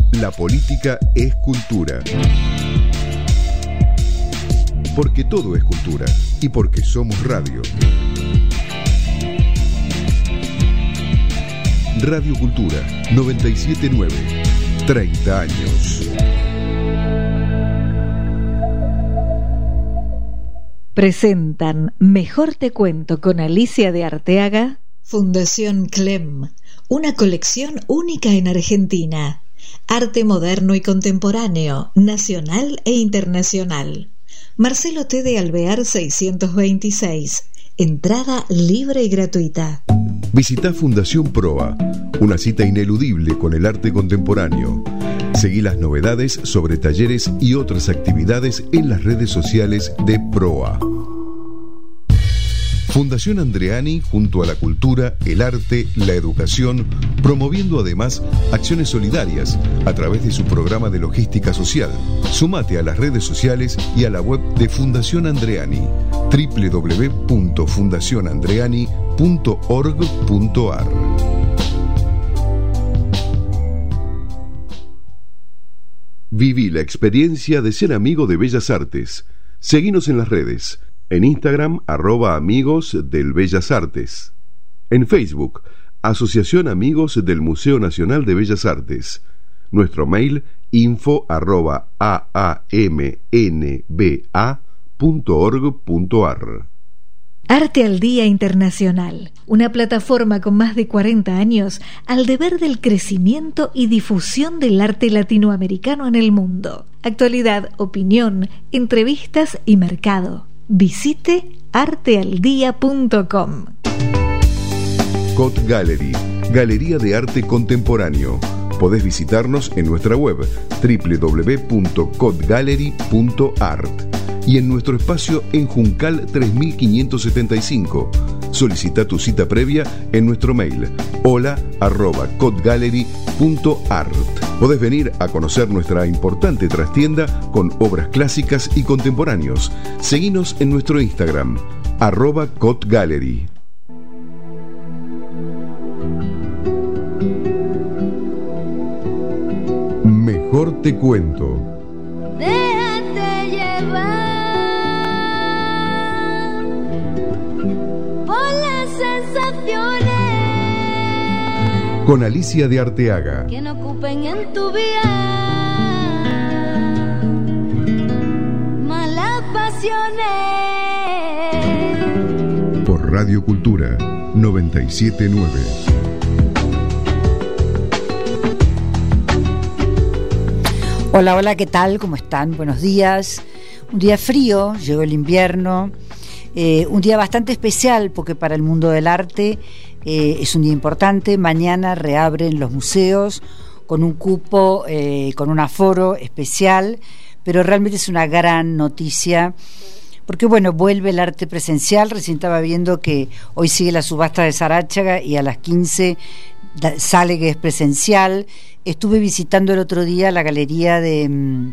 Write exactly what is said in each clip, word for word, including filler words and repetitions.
La política es cultura. Porque todo es cultura y porque somos radio. Radio Cultura noventa y siete punto nueve. treinta años. Presentan Mejor te cuento con Alicia de Arteaga. Fundación Clem, una colección única en Argentina. Arte moderno y contemporáneo, nacional e internacional. Marcelo T. de Alvear seiscientos veintiséis. Entrada libre y gratuita. Visita Fundación Proa, una cita ineludible con el arte contemporáneo. Seguí las novedades sobre talleres y otras actividades en las redes sociales de Proa. Fundación Andreani, junto a la cultura, el arte, la educación, promoviendo además acciones solidarias a través de su programa de logística social. Sumate a las redes sociales y a la web de Fundación Andreani, doble u doble u doble u punto fundación andreani punto org punto a r. Viví la experiencia de ser amigo de Bellas Artes. Seguinos en las redes. En Instagram, arroba Amigos del Bellas Artes. En Facebook, Asociación Amigos del Museo Nacional de Bellas Artes. Nuestro mail, info arroba aamnba punto org punto a r. Arte al Día Internacional, una plataforma con más de cuarenta años al deber del crecimiento y difusión del arte latinoamericano en el mundo. Actualidad, opinión, entrevistas y mercado. Visite arte al día punto com. Cot Gallery, Galería de Arte Contemporáneo. Podés visitarnos en nuestra web doble u doble u doble u punto cot gallery punto art y en nuestro espacio en Juncal tres mil quinientos setenta y cinco. Solicita tu cita previa en nuestro mail hola arroba cot gallery punto art. Podés venir a conocer nuestra importante trastienda con obras clásicas y contemporáneos. Seguinos en nuestro Instagram, arroba Cot Gallery. Mejor te cuento. Déjate llevar por las sensaciones Con Alicia de Arteaga. que no ocupen en tu vida malas pasiones. Por Radio Cultura noventa y siete punto nueve. Hola, hola, ¿qué tal? ¿Cómo están? Buenos días. Un día frío, llegó el invierno. Eh, un día bastante especial porque para el mundo del arte eh, es un día importante. Mañana reabren los museos con un cupo, eh, con un aforo especial, pero realmente es una gran noticia porque, bueno, vuelve el arte presencial. Recién estaba viendo que hoy sigue la subasta de Saráchaga y a las quince sale que es presencial. Estuve visitando el otro día la galería de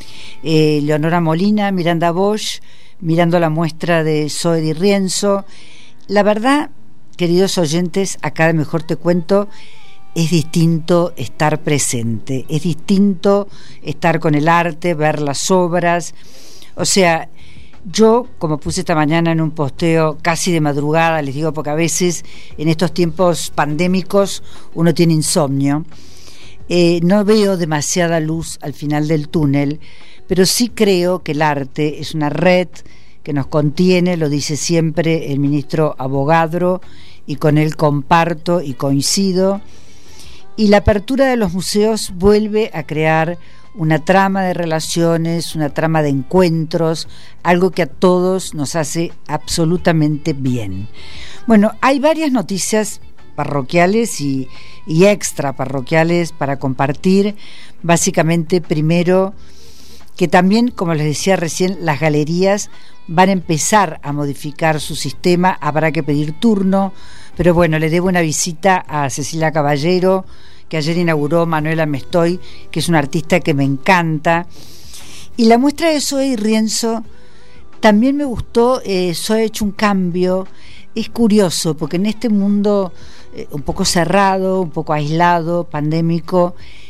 eh, Leonora Molina, Miranda Bosch, mirando la muestra de Zoe Di Rienzo. La verdad, queridos oyentes, acá de Mejor te cuento, es distinto estar presente, es distinto estar con el arte, ver las obras. O sea, yo, como puse esta mañana en un posteo casi de madrugada, les digo porque a veces en estos tiempos pandémicos uno tiene insomnio, eh, no veo demasiada luz al final del túnel, pero sí creo que el arte es una red que nos contiene, lo dice siempre el ministro Avogadro, y con él comparto y coincido, y la apertura de los museos vuelve a crear una trama de relaciones, una trama de encuentros, algo que a todos nos hace absolutamente bien. Bueno, hay varias noticias parroquiales y, y extra parroquiales para compartir. Básicamente, primero, que también, como les decía recién, las galerías van a empezar a modificar su sistema, habrá que pedir turno, pero bueno, le debo una visita a Cecilia Caballero, que ayer inauguró Manuela Mestoy, que es una artista que me encanta. Y la muestra de Zoe Di Rienzo también me gustó. eh, Zoe ha hecho un cambio. Es curioso, porque en este mundo eh, un poco cerrado, un poco aislado, pandémico,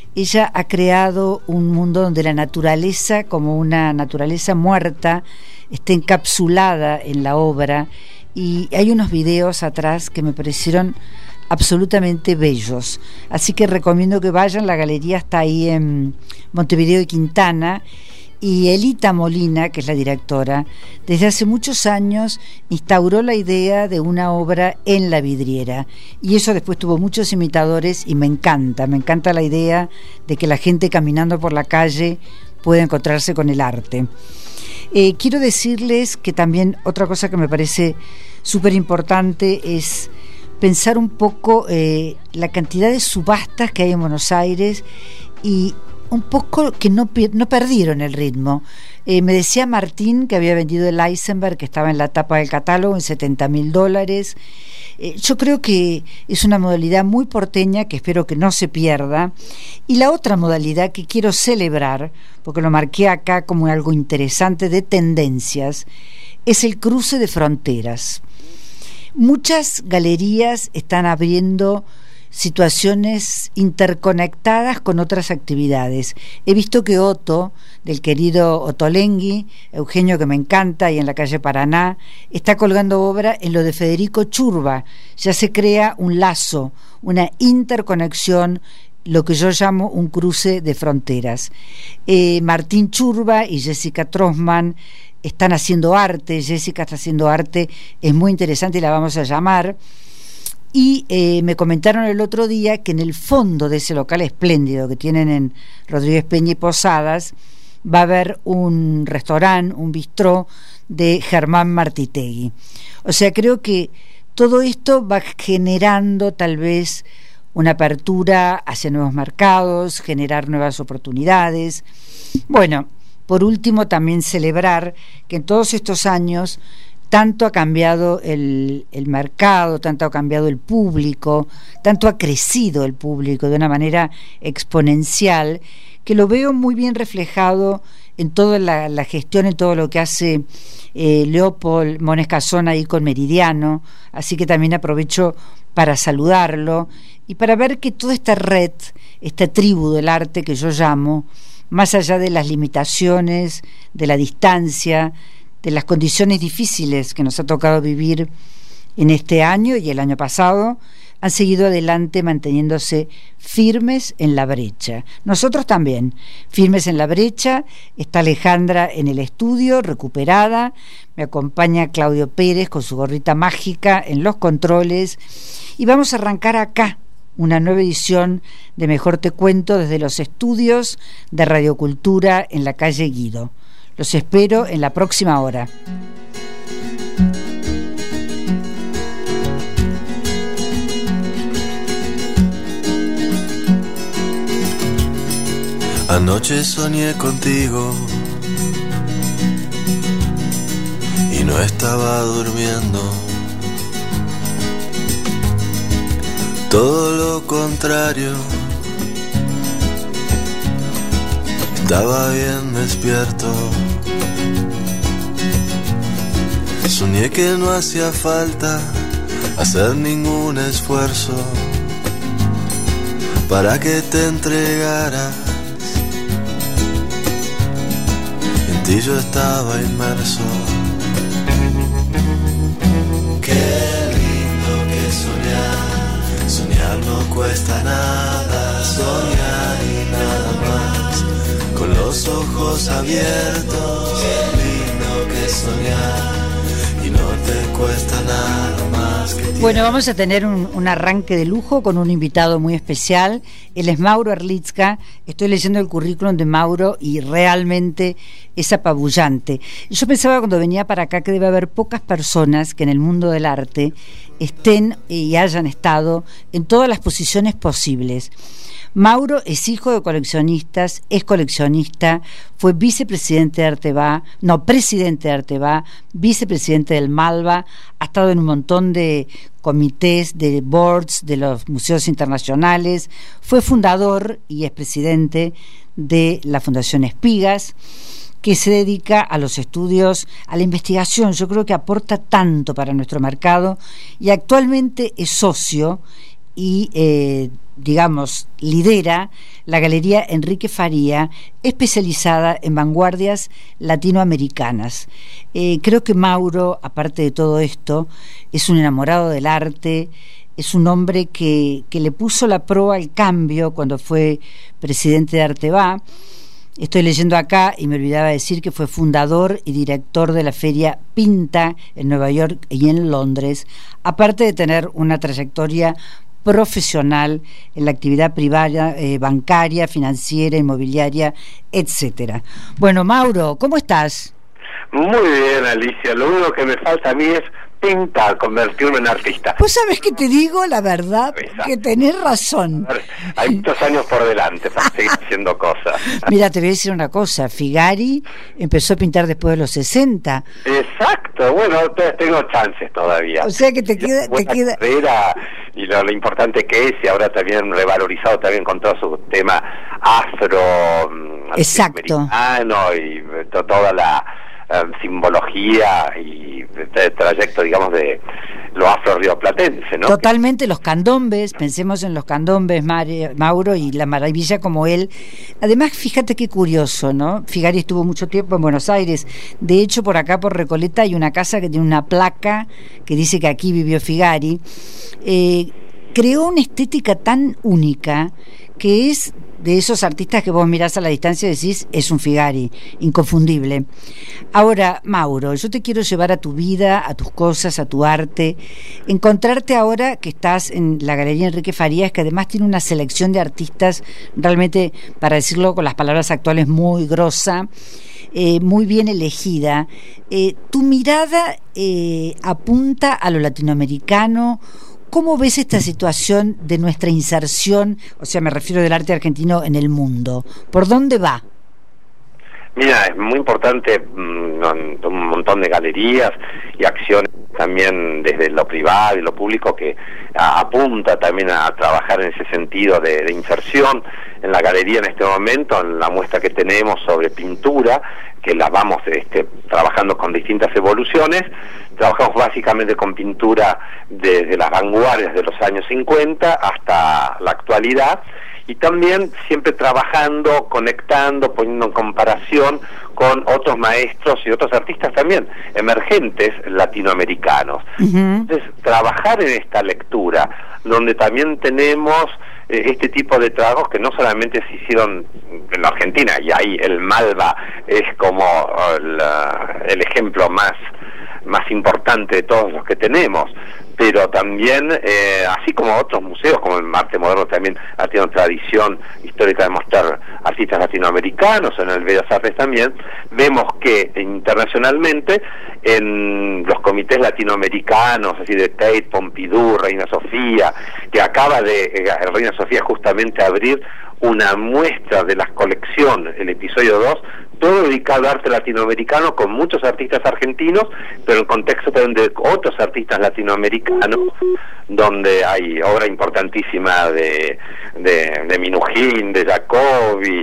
ella ha creado un mundo donde la naturaleza, como una naturaleza muerta, está encapsulada en la obra, y hay unos videos atrás que me parecieron absolutamente bellos, así que recomiendo que vayan. La galería está ahí en Montevideo y Quintana, y Elita Molina, que es la directora, desde hace muchos años instauró la idea de una obra en la vidriera, y eso después tuvo muchos imitadores, y me encanta, me encanta la idea de que la gente caminando por la calle pueda encontrarse con el arte. Eh, quiero decirles que también otra cosa que me parece súper importante es pensar un poco eh, la cantidad de subastas que hay en Buenos Aires, y un poco que no, no perdieron el ritmo. Eh, me decía Martín que había vendido el Eisenberg, que estaba en la tapa del catálogo, en setenta mil dólares. Eh, yo creo que es una modalidad muy porteña que espero que no se pierda. Y la otra modalidad que quiero celebrar, porque lo marqué acá como algo interesante de tendencias, es el cruce de fronteras. Muchas galerías están abriendo situaciones interconectadas con otras actividades. He visto que Otto, del querido Ottolenghi, Eugenio, que me encanta, y en la calle Paraná, está colgando obra en lo de Federico Churba. Ya se crea un lazo, una interconexión, lo que yo llamo un cruce de fronteras. Eh, Martín Churba y Jessica Trossman están haciendo arte. Jessica está haciendo arte, es muy interesante y la vamos a llamar. Y eh, me comentaron el otro día que en el fondo de ese local espléndido que tienen en Rodríguez Peña y Posadas va a haber un restaurante, un bistró de Germán Martitegui. O sea, creo que todo esto va generando tal vez una apertura hacia nuevos mercados, generar nuevas oportunidades. Bueno, por último, también celebrar que en todos estos años tanto ha cambiado el, el mercado, tanto ha cambiado el público, tanto ha crecido el público de una manera exponencial, que lo veo muy bien reflejado en toda la, la gestión, en todo lo que hace eh, Leopold Mones Cazón ahí con Meridiano. Así que también aprovecho para saludarlo y para ver que toda esta red, esta tribu del arte que yo llamo, más allá de las limitaciones, de la distancia, de las condiciones difíciles que nos ha tocado vivir en este año y el año pasado, han seguido adelante manteniéndose firmes en la brecha. Nosotros también, firmes en la brecha. Está Alejandra en el estudio, recuperada. Me acompaña Claudio Pérez con su gorrita mágica en los controles. Y vamos a arrancar acá una nueva edición de Mejor Te Cuento desde los estudios de Radiocultura en la calle Guido. Los espero en la próxima hora. Anoche soñé contigo y no estaba durmiendo. Todo lo contrario, estaba bien despierto. Soñé que no hacía falta hacer ningún esfuerzo para que te entregaras. En ti yo estaba inmerso. Qué lindo que soñar. Soñar no cuesta nada. Soñar y nada más. Con los ojos abiertos. Qué lindo que soñar. Y no te cuesta nada más que tirar. Bueno, vamos a tener un, un arranque de lujo con un invitado muy especial. Él es Mauro Erlitzka. Estoy leyendo el currículum de Mauro y realmente es apabullante. Yo pensaba cuando venía para acá que debe haber pocas personas que en el mundo del arte estén y hayan estado en todas las posiciones posibles. Mauro es hijo de coleccionistas, es coleccionista, fue vicepresidente de Arteba, no, presidente de Arteba, vicepresidente del Malva, ha estado en un montón de comités, de boards de los museos internacionales, fue fundador y es presidente de la Fundación Espigas, que se dedica a los estudios, a la investigación. Yo creo que aporta tanto para nuestro mercado y actualmente es socio y, eh, digamos, lidera la Galería Enrique Faría, especializada en vanguardias latinoamericanas. Eh, creo que Mauro, aparte de todo esto, es un enamorado del arte, es un hombre que, que le puso la proa al cambio cuando fue presidente de Arteba. Estoy leyendo acá y me olvidaba decir que fue fundador y director de la feria Pinta en Nueva York y en Londres, aparte de tener una trayectoria profesional en la actividad privada, eh, bancaria, financiera, inmobiliaria, etcétera. Bueno, Mauro, ¿cómo estás? Muy bien, Alicia. Lo único que me falta a mí es pintar, convertirme en artista. Pues sabes que te digo la verdad, Exacto. que tenés razón. Hay muchos años por delante para seguir haciendo cosas. Mira, te voy a decir una cosa, Figari empezó a pintar después de los sesenta. Exacto, bueno, tengo chances todavía. O sea que te queda... Te queda... carrera, y lo, lo importante que es, y ahora también revalorizado también con todo su tema afro, exacto, americano y to, toda la um, simbología y el trayecto, digamos, de lo afro-rioplatense, ¿no? Totalmente, los candombes, pensemos en los candombes, Mauro, y la maravilla como él. Además, fíjate qué curioso, ¿no? Figari estuvo mucho tiempo en Buenos Aires. De hecho, por acá, por Recoleta, hay una casa que tiene una placa que dice que aquí vivió Figari. Eh, creó una estética tan única que es de esos artistas que vos mirás a la distancia y decís, es un Figari, inconfundible. Ahora, Mauro, yo te quiero llevar a tu vida, a tus cosas, a tu arte, encontrarte ahora que estás en la Galería Enrique Farías, que además tiene una selección de artistas realmente, para decirlo con las palabras actuales, muy grosa, eh, muy bien elegida. Eh, tu mirada eh, apunta a lo latinoamericano. ¿Cómo ves esta situación de nuestra inserción, o sea, me refiero del arte argentino en el mundo? ¿Por dónde va? Mira, es muy importante mmm, un montón de galerías y acciones también desde lo privado y lo público que a, apunta también a trabajar en ese sentido de, de inserción. En la galería en este momento, en la muestra que tenemos sobre pintura, que la vamos este, trabajando con distintas evoluciones, trabajamos básicamente con pintura desde las vanguardias de los años cincuenta hasta la actualidad, y también siempre trabajando, conectando, poniendo en comparación con otros maestros y otros artistas también emergentes latinoamericanos. Uh-huh. Entonces, trabajar en esta lectura, donde también tenemos eh, este tipo de trabajos que no solamente se hicieron en la Argentina, y ahí el Malva es como el, el ejemplo más más importante de todos los que tenemos, pero también, eh, así como otros museos, como el Arte Moderno también ha tenido tradición histórica de mostrar artistas latinoamericanos, en el Bellas Artes también, vemos que internacionalmente, en los comités latinoamericanos, así de Tate, Pompidou, Reina Sofía, que acaba de, eh, Reina Sofía justamente abrir una muestra de la colección, el episodio dos, todo dedicado al arte latinoamericano, con muchos artistas argentinos, pero en contexto también de otros artistas latinoamericanos, donde hay obra importantísima de, de, de Minujín, de Jacobi,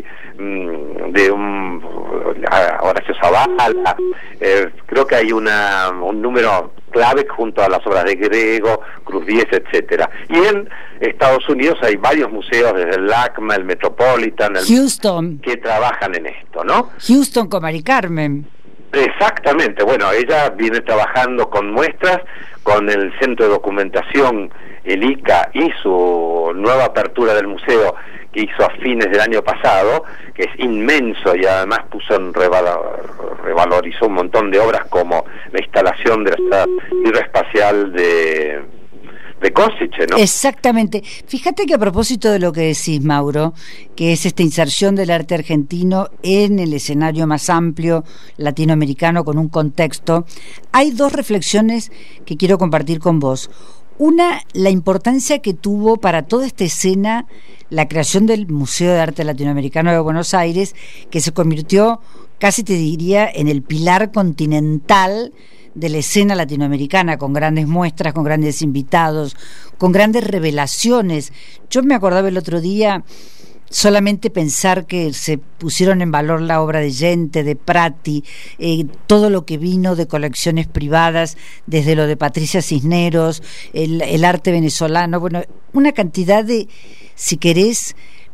de un Horacio Zavala. Eh, creo que hay una un número clave junto a las obras de Grego, Cruz Diez, etcétera. Y en Estados Unidos hay varios museos, desde el LACMA, el Metropolitan, el Houston, que trabajan en esto, ¿no? Houston con Mari Carmen. Exactamente, bueno, ella viene trabajando con muestras, con el Centro de Documentación, el I C A, y su nueva apertura del museo que hizo a fines del año pasado, que es inmenso, y además puso en revalor, revalorizó un montón de obras como la instalación de la Tierra Espacial de... de Košice, ¿no? Exactamente. Fíjate que a propósito de lo que decís, Mauro, que es esta inserción del arte argentino en el escenario más amplio latinoamericano con un contexto, hay dos reflexiones que quiero compartir con vos. Una, la importancia que tuvo para toda esta escena la creación del Museo de Arte Latinoamericano de Buenos Aires, que se convirtió, casi te diría, en el pilar continental de la escena latinoamericana, con grandes muestras, con grandes invitados, con grandes revelaciones. Yo me acordaba el otro día solamente pensar que se pusieron en valor la obra de Yente, de Prati, eh, todo lo que vino de colecciones privadas, desde lo de Patricia Cisneros, el, el arte venezolano, bueno, una cantidad de, si querés,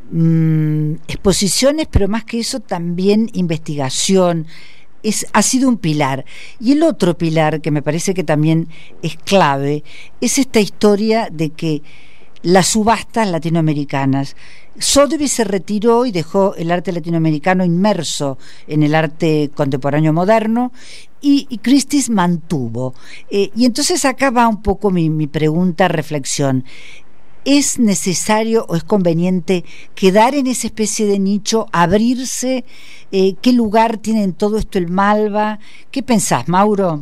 mmm, exposiciones, pero más que eso también investigación. Es, ha sido un pilar. Y el otro pilar, que me parece que también es clave, es esta historia de que las subastas latinoamericanas, Sotheby's se retiró y dejó el arte latinoamericano inmerso en el arte contemporáneo moderno, y, y Christie's mantuvo. Eh, y entonces acá va un poco mi, mi pregunta, reflexión. ¿Es necesario o es conveniente quedar en esa especie de nicho, abrirse? Eh, ¿Qué lugar tiene en todo esto el Malva? ¿Qué pensás, Mauro?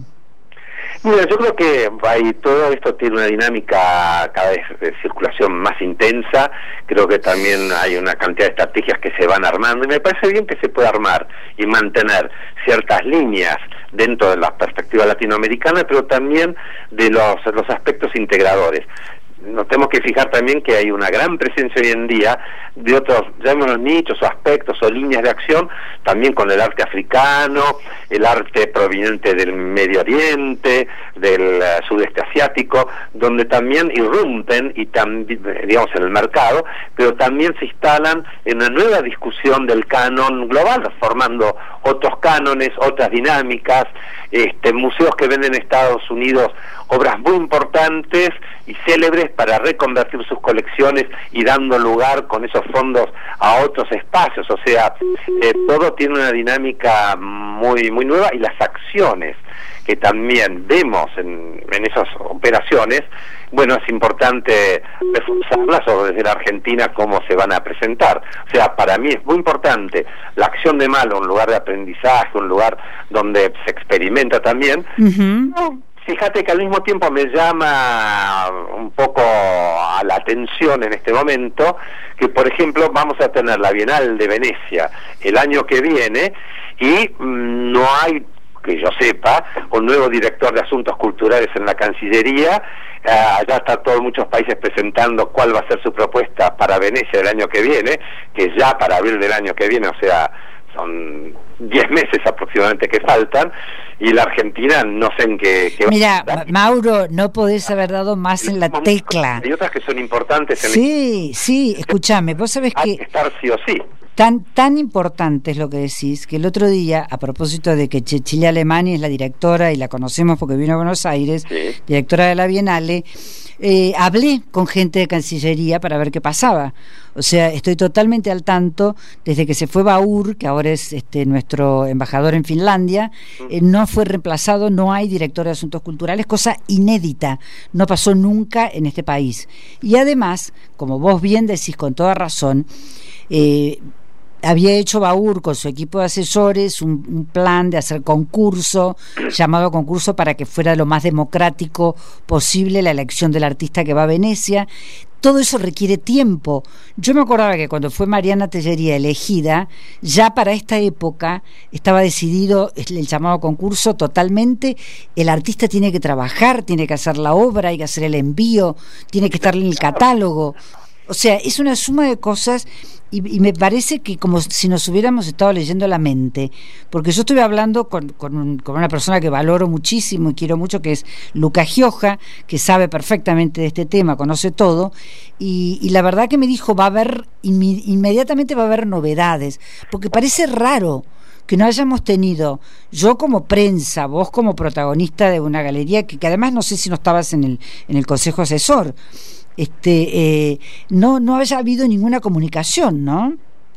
Mira, yo creo que hay, todo esto tiene una dinámica cada vez de circulación más intensa. Creo que también hay una cantidad de estrategias que se van armando, y me parece bien que se pueda armar y mantener ciertas líneas dentro de la perspectiva latinoamericana, pero también de los, los aspectos integradores. Nos tenemos que fijar también que hay una gran presencia hoy en día de otros, llamémoslos nichos o aspectos o líneas de acción, también con el arte africano, el arte proveniente del Medio Oriente, del uh, sudeste asiático, donde también irrumpen y también, digamos, en el mercado, pero también se instalan en una nueva discusión del canon global, formando otros cánones, otras dinámicas, este, museos que venden en Estados Unidos obras muy importantes y célebres para reconvertir sus colecciones y dando lugar con esos fondos a otros espacios. O sea, eh, todo tiene una dinámica muy muy nueva, y las acciones que también vemos en, en esas operaciones, bueno, es importante reforzarlas, o desde la Argentina cómo se van a presentar. O sea, para mí es muy importante la acción de Malva, un lugar de aprendizaje, un lugar donde se experimenta también. Uh-huh. Fíjate que al mismo tiempo me llama un poco a la atención en este momento que, por ejemplo, vamos a tener la Bienal de Venecia el año que viene, y mmm, no hay, que yo sepa, un nuevo director de asuntos culturales en la Cancillería. Uh, allá está todos muchos países presentando cuál va a ser su propuesta para Venecia el año que viene, que es ya para abril del año que viene, o sea, son diez meses aproximadamente que faltan, y la Argentina no sé en qué... qué Mira, Mauro, no podés haber dado más en la tecla. Hay otras que son importantes. En sí, el... sí, escúchame, vos sabés que... Hay que estar sí o sí. Tan, tan importante es lo que decís, que el otro día, a propósito de que Cecilia Alemani es la directora, y la conocemos porque vino a Buenos Aires, sí, directora de la Bienale, eh, hablé con gente de Cancillería para ver qué pasaba. O sea, estoy totalmente al tanto, desde que se fue Baur, que ahora es este nuestro embajador en Finlandia, eh, no fue reemplazado, no hay director de asuntos culturales, cosa inédita, no pasó nunca en este país. Y además, como vos bien decís con toda razón, eh, había hecho Baur con su equipo de asesores un, un plan de hacer concurso, llamado concurso para que fuera lo más democrático posible la elección del artista que va a Venecia. Todo eso requiere tiempo. Yo me acordaba que cuando fue Mariana Tellería elegida, ya para esta época estaba decidido el llamado concurso totalmente. El artista tiene que trabajar, tiene que hacer la obra, hay que hacer el envío, tiene que estar en el catálogo. O sea, es una suma de cosas, y, y me parece que como si nos hubiéramos estado leyendo la mente, porque yo estuve hablando con, con, un, con una persona que valoro muchísimo y quiero mucho, que es Luca Gioja, que sabe perfectamente de este tema, conoce todo, y, y la verdad que me dijo, va a haber, inmi- inmediatamente va a haber novedades, porque parece raro que no hayamos tenido, yo como prensa, vos como protagonista de una galería, que, que además no sé si no estabas en el, en el consejo asesor, este eh, no no haya habido ninguna comunicación, ¿no?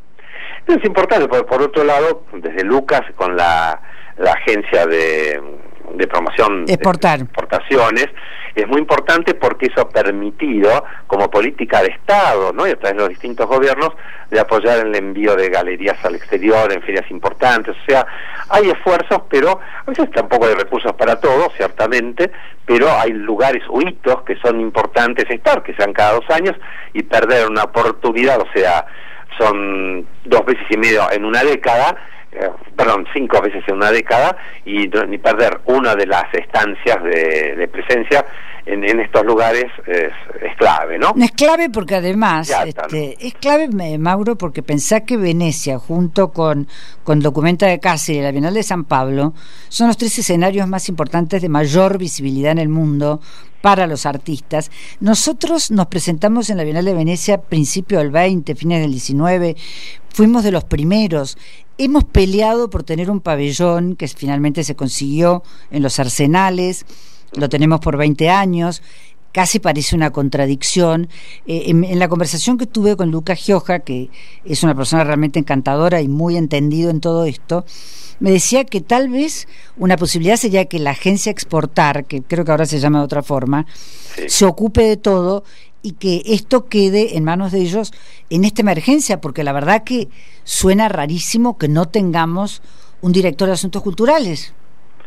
Es importante, porque por otro lado, desde Lucas, con la, la agencia de, de promoción Exportar. de exportaciones, es muy importante porque eso ha permitido, como política de Estado, ¿no?, y a través de los distintos gobiernos, de apoyar el envío de galerías al exterior, en ferias importantes. O sea, hay esfuerzos, pero a veces tampoco hay recursos para todo, ciertamente, pero hay lugares o hitos que son importantes estar, que sean cada dos años, y perder una oportunidad, o sea, son dos veces y medio en una década, eh, perdón, cinco veces en una década, y ni perder una de las estancias de, de presencia en, en estos lugares es, es clave, ¿no? Es clave porque además, Ya, este, es clave, Mauro, porque pensá que Venecia, junto con, con Documenta de Cáceres y la Bienal de San Pablo, son los tres escenarios más importantes de mayor visibilidad en el mundo para los artistas. Nosotros nos presentamos en la Bienal de Venecia principio del veinte, fines del diecinueve, fuimos de los primeros. Hemos peleado por tener un pabellón que finalmente se consiguió en los Arsenales, lo tenemos por veinte años, casi parece una contradicción. Eh, en, en la conversación que tuve con Lucas Gioja, que es una persona realmente encantadora y muy entendido en todo esto, me decía que tal vez una posibilidad sería que la agencia Exportar, que creo que ahora se llama de otra forma, sí, se ocupe de todo y que esto quede en manos de ellos en esta emergencia, porque la verdad que suena rarísimo que no tengamos un director de asuntos culturales.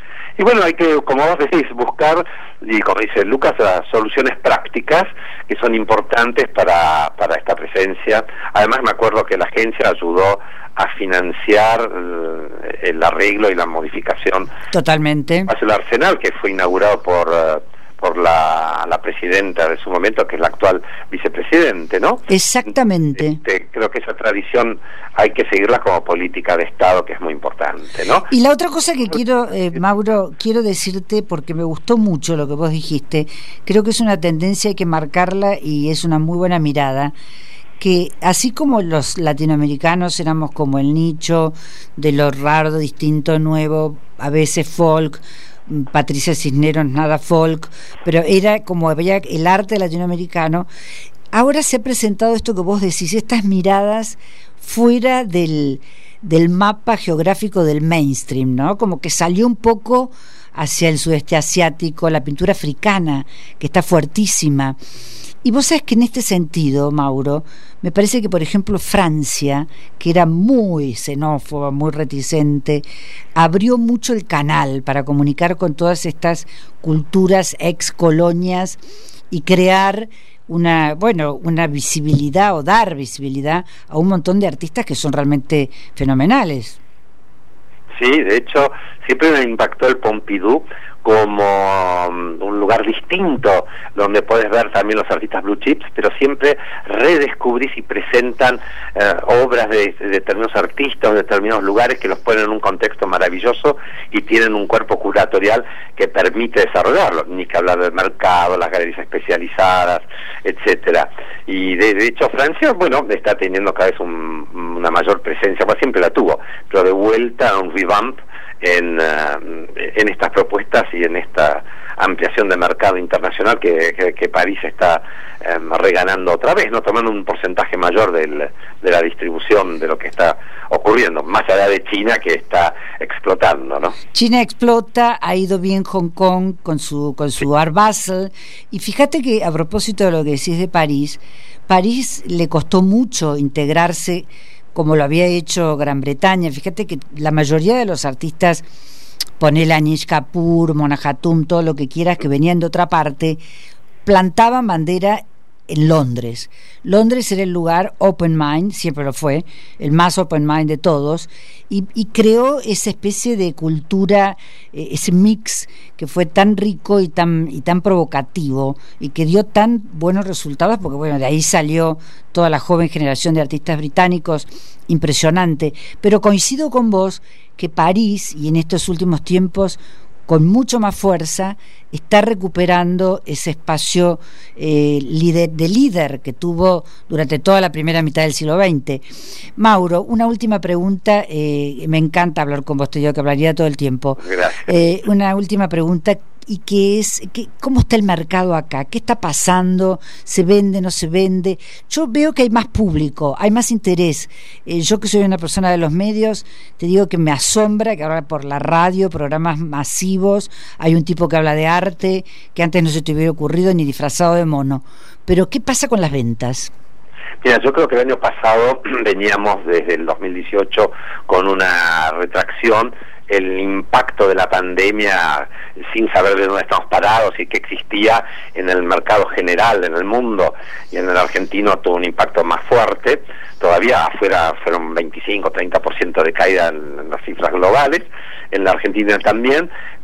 Y bueno, hay que, como vos decís, buscar, y como dice Lucas, las soluciones prácticas que son importantes para, para esta presencia. Además, me acuerdo que la agencia ayudó a financiar el, el arreglo y la modificación. Totalmente. Hacia el Arsenal, que fue inaugurado por... Uh, por la, la presidenta de su momento, que es la actual vicepresidente, ¿no? Exactamente. Este, creo que esa tradición hay que seguirla como política de Estado, que es muy importante, ¿no? Y la otra cosa que quiero, eh, Mauro, quiero decirte, porque me gustó mucho lo que vos dijiste, creo que es una tendencia, hay que marcarla y es una muy buena mirada, que así como los latinoamericanos éramos como el nicho de lo raro, distinto, nuevo, a veces folk, Patricia Cisneros nada folk, pero era como había el arte latinoamericano. Ahora se ha presentado esto que vos decís, estas miradas fuera del, del mapa geográfico del mainstream, ¿no? Como que salió un poco hacia el sudeste asiático, la pintura africana, que está fuertísima. Y vos sabés que en este sentido, Mauro, me parece que, por ejemplo, Francia, que era muy xenófoba, muy reticente, abrió mucho el canal para comunicar con todas estas culturas ex colonias y crear una, bueno, una visibilidad o dar visibilidad a un montón de artistas que son realmente fenomenales. Sí, de hecho, siempre me impactó el Pompidou como um, un lugar distinto donde puedes ver también los artistas blue chips, pero siempre redescubrís y presentan uh, obras de, de determinados artistas, de determinados lugares que los ponen en un contexto maravilloso y tienen un cuerpo curatorial que permite desarrollarlo, ni que hablar del mercado, las galerías especializadas, etcétera. Y de, de hecho Francia, bueno, está teniendo cada vez un, una mayor presencia, pues siempre la tuvo, pero de vuelta a un revamp en, uh, en estas propuestas y en esta ampliación de mercado internacional que, que, que París está um, reganando otra vez, no tomando un porcentaje mayor del, de la distribución de lo que está ocurriendo, más allá de China, que está explotando, ¿no? China explota, ha ido bien Hong Kong con su con su Art Basel, y fíjate que a propósito de lo que decís de París, París le costó mucho integrarse como lo había hecho Gran Bretaña. Fíjate que la mayoría de los artistas, ponele Anish Kapoor, Mona Hatoum, todo lo que quieras, que venían de otra parte, plantaban bandera en Londres. Londres era el lugar open mind, siempre lo fue, el más open mind de todos, y, y creó esa especie de cultura, eh, ese mix que fue tan rico y tan y tan provocativo y que dio tan buenos resultados, porque bueno, de ahí salió toda la joven generación de artistas británicos, impresionante. Pero coincido con vos que París, y en estos últimos tiempos con mucho más fuerza, está recuperando ese espacio eh, líder, de líder que tuvo durante toda la primera mitad del siglo veinte. Mauro, una última pregunta, eh, me encanta hablar con vos, te digo que hablaría todo el tiempo. Gracias. Eh, una última pregunta, y que es, que, ¿cómo está el mercado acá? ¿Qué está pasando? ¿Se vende, no se vende? Yo veo que hay más público, hay más interés. Eh, yo que soy una persona de los medios, te digo que me asombra que ahora por la radio, programas masivos, hay un tipo que habla de arte, que antes no se te hubiera ocurrido ni disfrazado de mono. Pero ¿qué pasa con las ventas? Mira, yo creo que el año pasado veníamos desde el dos mil dieciocho con una retracción, el impacto de la pandemia sin saber de dónde estamos parados y qué existía en el mercado general, en el mundo, y en el argentino tuvo un impacto más fuerte. Todavía afuera fueron veinticinco, treinta por ciento de caída en las cifras globales, en la Argentina también,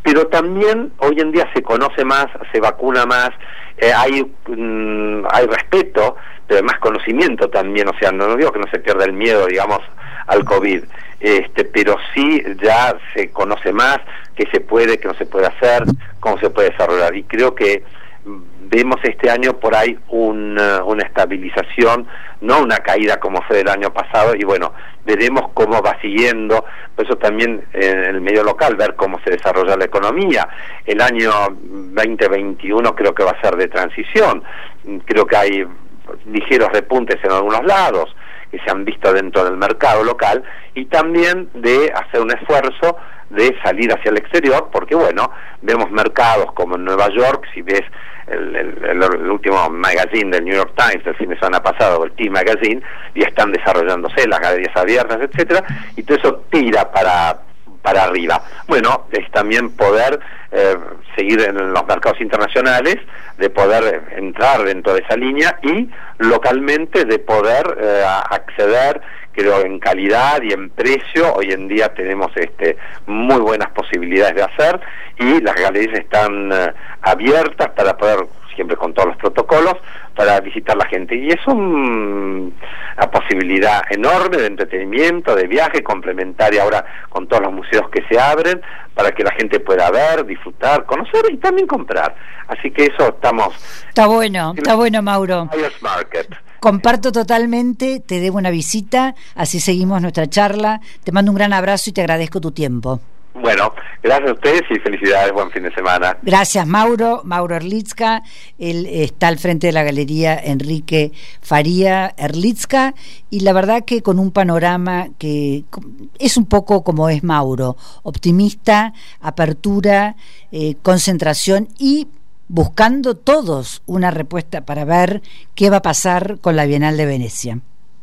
pero también hoy en día se conoce más, se vacuna más, eh, hay mm, hay respeto, pero hay más conocimiento también, o sea, no, no digo que no se pierda el miedo, digamos, al COVID, este, pero sí ya se conoce más qué se puede, qué no se puede hacer, cómo se puede desarrollar, y creo que vemos este año por ahí una, una estabilización, no una caída como fue el año pasado, y bueno, veremos cómo va siguiendo, por eso también en el medio local, ver cómo se desarrolla la economía. El año veinte veintiuno creo que va a ser de transición, creo que hay ligeros repuntes en algunos lados que se han visto dentro del mercado local, y también de hacer un esfuerzo de salir hacia el exterior, porque bueno, vemos mercados como en Nueva York, si ves el, el, el, el último magazine del New York Times del fin de semana pasado, el T Magazine, y están desarrollándose las galerías abiertas, etcétera, y todo eso tira para para arriba. Bueno, es también poder eh, seguir en los mercados internacionales, de poder entrar dentro de esa línea, y localmente de poder eh, acceder, creo, en calidad y en precio. Hoy en día tenemos este muy buenas posibilidades de hacer, y las galerías están eh, abiertas para poder, siempre con todos los protocolos, para visitar la gente, y es un, una posibilidad enorme de entretenimiento, de viaje, complementaria ahora con todos los museos que se abren, para que la gente pueda ver, disfrutar, conocer y también comprar. Así que eso estamos... Está bueno, está bueno, Mauro. Buyer's Market. Comparto totalmente, te debo una visita, así seguimos nuestra charla. Te mando un gran abrazo y te agradezco tu tiempo. Bueno, gracias a ustedes y felicidades, buen fin de semana. Gracias, Mauro, Mauro Erlitzka. Él está al frente de la Galería Enrique Faría Erlitzka, y la verdad que con un panorama que es un poco como es Mauro, optimista, apertura, eh, concentración, y buscando todos una respuesta para ver qué va a pasar con la Bienal de Venecia.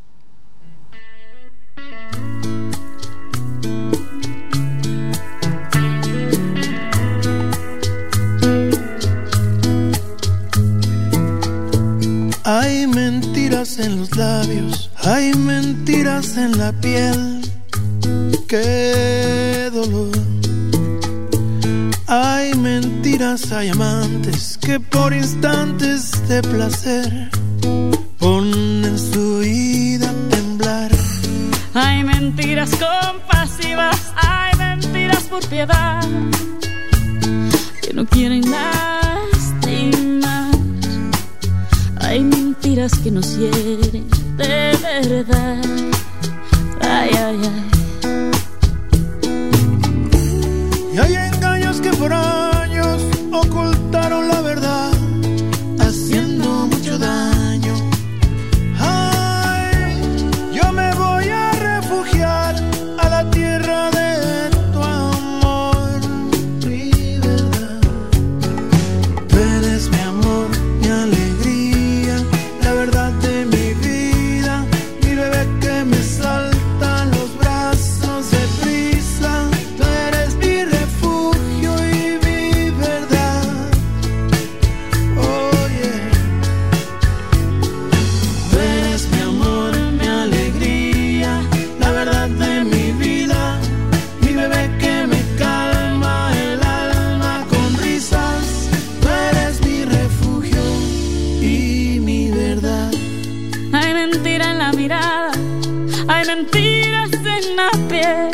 Hay mentiras en los labios, hay mentiras en la piel, qué dolor. Hay mentiras, hay amantes que por instantes de placer ponen su vida a temblar. Hay mentiras compasivas, hay mentiras por piedad, que no quieren lastimar. Hay mentiras que nos hieren de verdad. Ay, ay, ay. Y hay engaños que por años ocultaron la verdad, haciendo mucho daño. Ay, yo me voy a refugiar a la tierra de tu amor, mi verdad. Tú eres mi amor, mi alegría, la verdad de mi vida, mi bebé que me salta en los brazos deprisa. Tú eres mi refugio y mi verdad. Oh yeah. Tú eres mi amor, mi alegría, la verdad de mi vida, mi bebé que me calma el alma con risas. Tú eres mi refugio y mi verdad. Hay mentira en la mirada, hay mentiras en la piel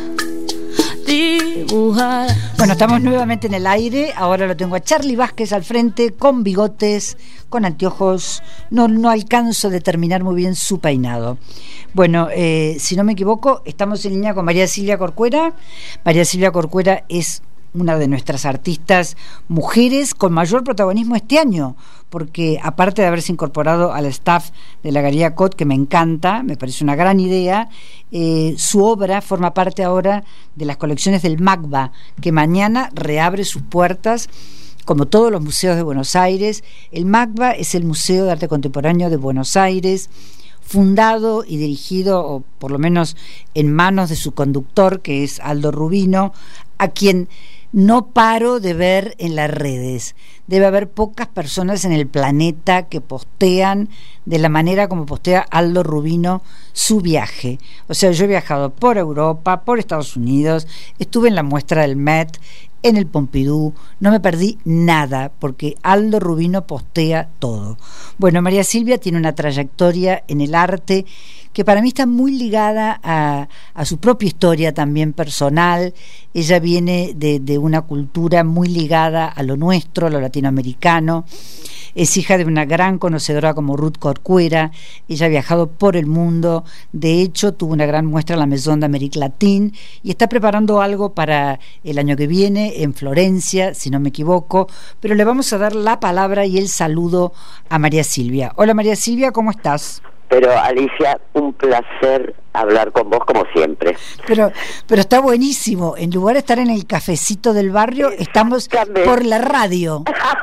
dibujada. Bueno, estamos nuevamente en el aire. Ahora lo tengo a Charly Vázquez al frente, con bigotes, con anteojos. No, no alcanzo a determinar muy bien su peinado. Bueno, eh, si no me equivoco, estamos en línea con María Silvia Corcuera. María Silvia Corcuera es una de nuestras artistas mujeres con mayor protagonismo este año, porque aparte de haberse incorporado al staff de la Galería Cot, que me encanta, me parece una gran idea, eh, su obra forma parte ahora de las colecciones del MACBA, que mañana reabre sus puertas, como todos los museos de Buenos Aires. El MACBA es el Museo de Arte Contemporáneo de Buenos Aires, fundado y dirigido, o por lo menos en manos de su conductor, que es Aldo Rubino, a quien no paro de ver en las redes. Debe haber pocas personas en el planeta que postean de la manera como postea Aldo Rubino su viaje. O sea, yo he viajado por Europa, por Estados Unidos, estuve en la muestra del Met, en el Pompidou, no me perdí nada, porque Aldo Rubino postea todo. Bueno, María Silvia tiene una trayectoria en el arte que para mí está muy ligada a, a su propia historia también personal. Ella viene de, de una cultura muy ligada a lo nuestro, a lo latinoamericano. Es hija de una gran conocedora como Ruth Corcuera. Ella ha viajado por el mundo. De hecho, tuvo una gran muestra en la Maison d'Amérique Latine y está preparando algo para el año que viene en Florencia, si no me equivoco. Pero le vamos a dar la palabra y el saludo a María Silvia. Hola María Silvia, ¿cómo estás? Pero Alicia, un placer hablar con vos como siempre. Pero pero está buenísimo. En lugar de estar en el cafecito del barrio, estamos por la radio.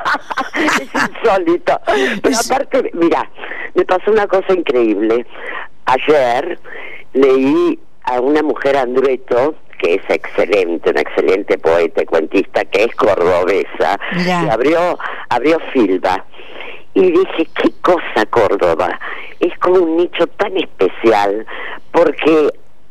Es insólito. Pero aparte, mira, me pasó una cosa increíble. Ayer leí a una mujer Andrueto, que es excelente, una excelente poeta y cuentista, que es cordobesa, Mirá. y abrió, abrió Filba. Y dije, qué cosa Córdoba, es como un nicho tan especial, porque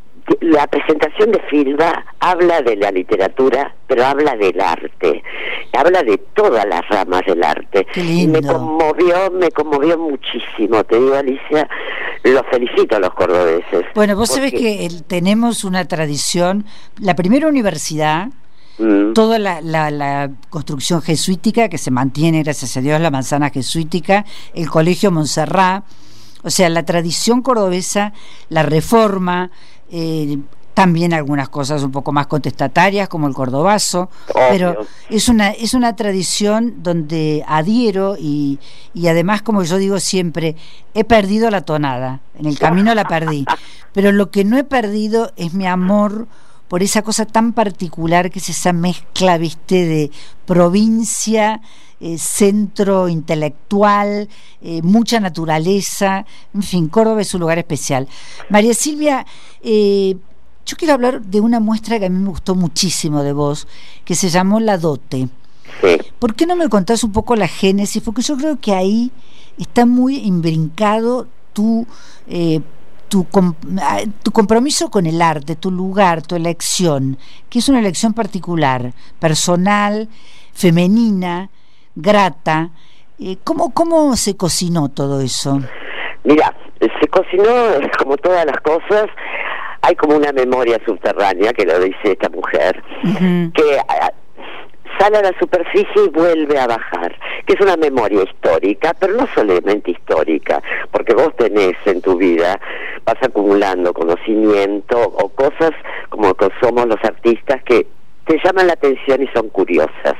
la presentación de Filba habla de la literatura, pero habla del arte, habla de todas las ramas del arte. Qué lindo. Y me conmovió, me conmovió muchísimo, te digo Alicia, los felicito a los cordobeses. Bueno, vos porque... sabés que el, tenemos una tradición, la primera universidad, Mm. toda la, la, la construcción jesuítica que se mantiene, gracias a Dios, la manzana jesuítica, el colegio Montserrat, o sea, la tradición cordobesa, la reforma, eh, también algunas cosas un poco más contestatarias como el cordobazo, Obvio. Pero es una es una tradición donde adhiero y, y además, como yo digo siempre, he perdido la tonada, en el camino la perdí, pero lo que no he perdido es mi amor por esa cosa tan particular que es esa mezcla, viste, de provincia, eh, centro intelectual, eh, mucha naturaleza, en fin, Córdoba es un lugar especial. María Silvia, eh, yo quiero hablar de una muestra que a mí me gustó muchísimo de vos, que se llamó La Dote. Sí. ¿Por qué no me contás un poco la génesis? Porque yo creo que ahí está muy imbrincado tu... Eh, Tu, com, tu compromiso con el arte, tu lugar, tu elección, que es una elección particular, personal, femenina, grata. Eh, ¿cómo, ¿Cómo se cocinó todo eso? Mira, se cocinó como todas las cosas. Hay como una memoria subterránea, que lo dice esta mujer, uh-huh. que a, sale a la superficie y vuelve a bajar, que es una memoria histórica, pero no solamente histórica, porque vos tenés en tu vida, vas acumulando conocimiento o cosas como que somos los artistas que te llaman la atención y son curiosas.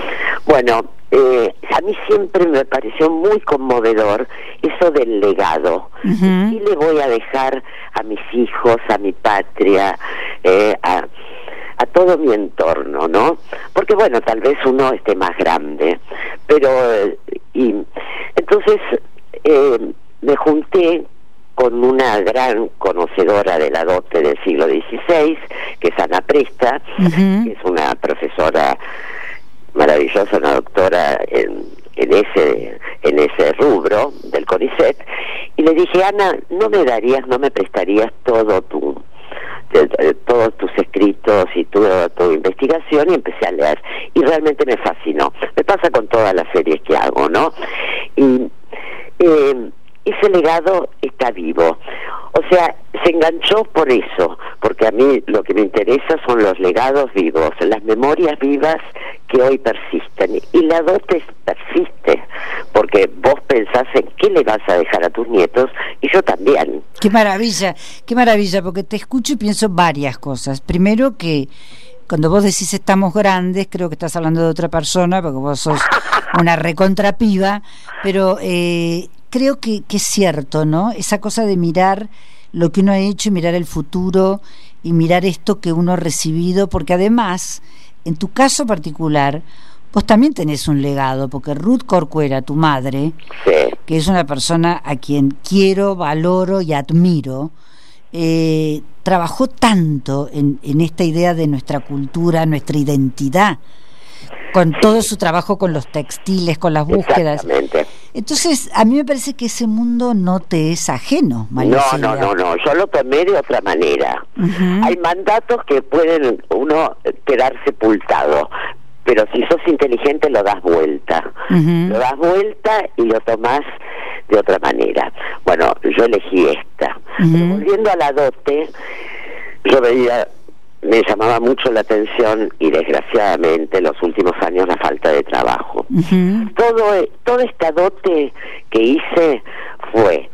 Bueno, eh, a mí siempre me pareció muy conmovedor eso del legado. Uh-huh. ¿Qué le voy a dejar a mis hijos, a mi patria, eh, a... a todo mi entorno, ¿no? Porque bueno, tal vez uno esté más grande, pero y entonces eh, me junté con una gran conocedora de la dote del siglo dieciséis, que es Ana Presta, uh-huh. que es una profesora maravillosa, una doctora en, en ese en ese rubro del CONICET, y le dije, Ana, ¿no me darías, no me prestarías todo tu De, de, todos tus escritos y toda tu investigación? Y empecé a leer y realmente me fascinó. Me pasa con todas las series que hago, ¿no? Y eh, ese legado está vivo, o sea, se enganchó por eso, porque a mí lo que me interesa son los legados vivos, las memorias vivas que hoy persisten, y la dote persiste, porque vos pensás en qué le vas a dejar a tus nietos, y yo también. Qué maravilla, qué maravilla, porque te escucho y pienso varias cosas. Primero, que cuando vos decís estamos grandes, creo que estás hablando de otra persona, porque vos sos una recontrapiba, pero eh, creo que, que es cierto, ¿no? Esa cosa de mirar lo que uno ha hecho y mirar el futuro y mirar esto que uno ha recibido, porque además, en tu caso particular, vos también tenés un legado, porque Ruth Corcuera, tu madre, sí. que es una persona a quien quiero, valoro y admiro, eh, trabajó tanto en, en esta idea de nuestra cultura, nuestra identidad, con todo su trabajo con los textiles, con las búsquedas. Exactamente. Entonces, a mí me parece que ese mundo no te es ajeno, María No, Silvia. no, no, no, yo lo tomé de otra manera. Uh-huh. Hay mandatos que pueden uno quedar sepultado, pero si sos inteligente lo das vuelta, uh-huh. lo das vuelta y lo tomás de otra manera. Bueno, yo elegí esta. Uh-huh. Pero volviendo a la dote, yo veía, me llamaba mucho la atención y desgraciadamente en los últimos años la falta de trabajo. Uh-huh. Todo, toda esta dote que hice fue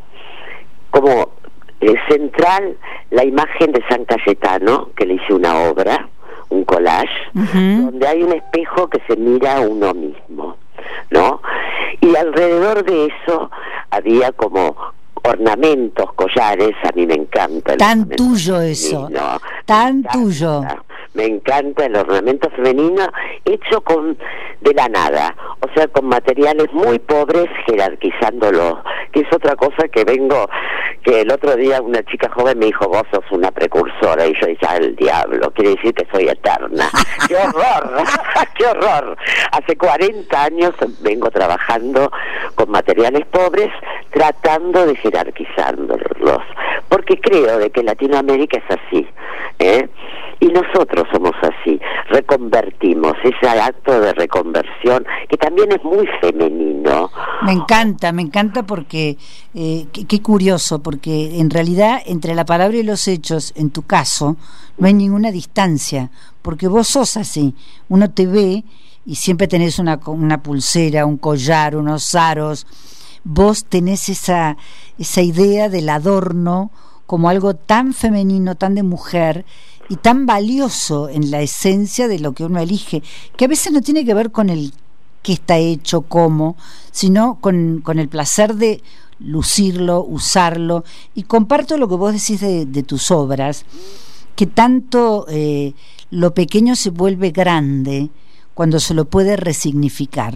como eh, central la imagen de San Cayetano, que le hice una obra, un collage, uh-huh. donde hay un espejo que se mira a uno mismo, ¿no? Y alrededor de eso había como ornamentos, collares, a mí me encanta. Tan tuyo eso, no, tan me tuyo. Me encanta el ornamento femenino hecho con de la nada, o sea, con materiales muy pobres, jerarquizándolos, que es otra cosa que vengo, que el otro día una chica joven me dijo, vos sos una precursora, y yo dije, ah, el diablo, quiere decir que soy eterna. ¡Qué horror! ¡Qué horror! Hace cuarenta años vengo trabajando con materiales pobres, tratando de jerarquizándolos, porque creo de que Latinoamérica es así, ¿eh? Y nosotros somos así, reconvertimos, ese acto de reconversión que también es muy femenino. Me encanta, me encanta porque, eh, qué, qué curioso, porque en realidad entre la palabra y los hechos, en tu caso, no hay ninguna distancia, porque vos sos así, uno te ve y siempre tenés una, una pulsera, un collar, unos aros, vos tenés esa, esa idea del adorno como algo tan femenino, tan de mujer, y tan valioso en la esencia de lo que uno elige, que a veces no tiene que ver con el qué está hecho, cómo, sino con, con el placer de lucirlo, usarlo. Y comparto lo que vos decís de, de tus obras, que tanto eh, lo pequeño se vuelve grande cuando se lo puede resignificar.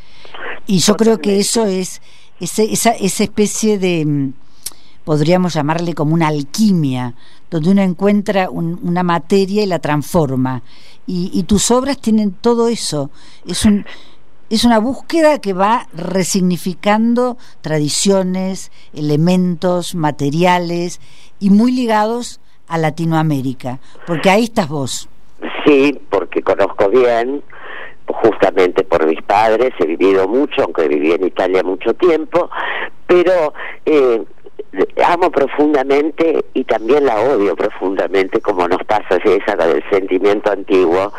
Y yo creo que eso es ese, esa, esa especie de, podríamos llamarle como una alquimia, donde uno encuentra un, una materia y la transforma, y, y tus obras tienen todo eso. Es un es una búsqueda que va resignificando tradiciones, elementos, materiales, y muy ligados a Latinoamérica, porque ahí estás vos. Sí, porque conozco bien, justamente por mis padres, he vivido mucho, aunque viví en Italia mucho tiempo, pero eh, amo profundamente y también la odio profundamente, como nos pasa esa del sentimiento antiguo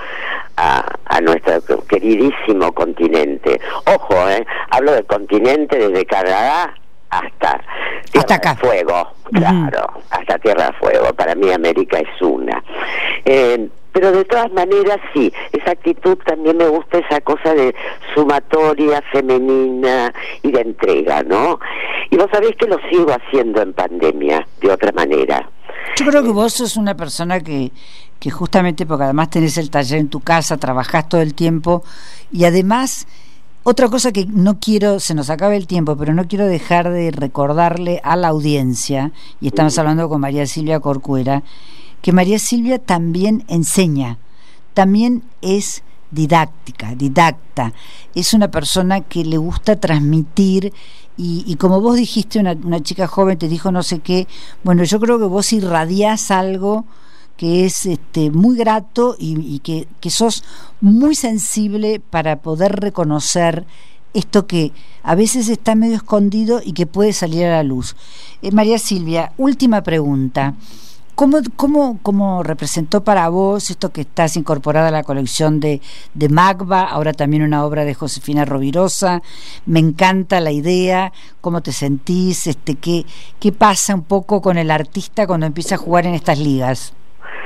a, a nuestro queridísimo continente. Ojo, eh, hablo del continente desde Canadá hasta Tierra hasta acá. de Fuego, claro, uh-huh. hasta Tierra de Fuego. Para mí América es una. Eh, pero de todas maneras sí, esa actitud también me gusta, esa cosa de sumatoria femenina y de entrega, ¿no? Y vos sabés que lo sigo haciendo en pandemia, de otra manera. Yo creo que vos sos una persona que, que justamente, porque además tenés el taller en tu casa, trabajás todo el tiempo, y además, otra cosa que no quiero, se nos acaba el tiempo, pero no quiero dejar de recordarle a la audiencia, y estamos hablando con María Silvia Corcuera, que María Silvia también enseña, también es didáctica, didacta, es una persona que le gusta transmitir, y, y como vos dijiste, una, una chica joven te dijo no sé qué, bueno, yo creo que vos irradiás algo que es este, muy grato y, y que, que sos muy sensible para poder reconocer esto que a veces está medio escondido y que puede salir a la luz. Eh, María Silvia, última pregunta. ¿Cómo, cómo, ¿Cómo representó para vos esto que estás incorporada a la colección de, de Magba, ahora también una obra de Josefina Rovirosa? Me encanta la idea, ¿cómo te sentís? Este, ¿qué, qué pasa un poco con el artista cuando empieza a jugar en estas ligas?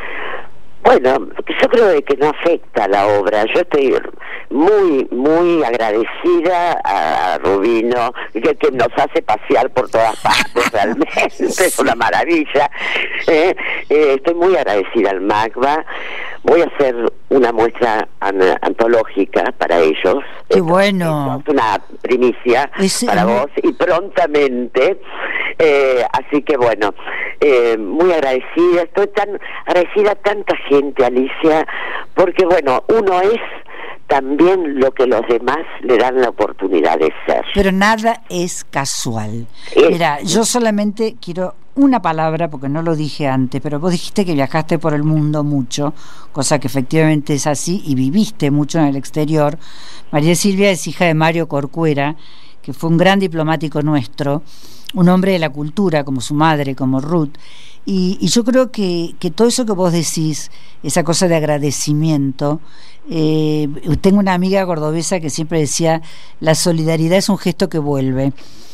Bueno, yo creo de que no afecta la obra. Yo estoy muy, muy agradecida a Rubino, que, que nos hace pasear por todas partes, realmente es una maravilla. Eh, eh, estoy muy agradecida al Magba. Voy a hacer una muestra an antológica para ellos. ¡Qué bueno! Es una primicia es, para uh... vos, y prontamente. Eh, así que bueno, eh, muy agradecida. Estoy tan agradecida a tanta gente, Alicia, porque bueno, uno es también lo que los demás le dan la oportunidad de ser. Pero nada es casual. Es... Mira, yo solamente quiero una palabra, porque no lo dije antes, pero vos dijiste que viajaste por el mundo mucho, cosa que efectivamente es así, y viviste mucho en el exterior. María Silvia es hija de Mario Corcuera, que fue un gran diplomático nuestro, un hombre de la cultura, como su madre, como Ruth. Y, y yo creo que, que todo eso que vos decís, esa cosa de agradecimiento, eh, tengo una amiga cordobesa que siempre decía, la solidaridad es un gesto que vuelve.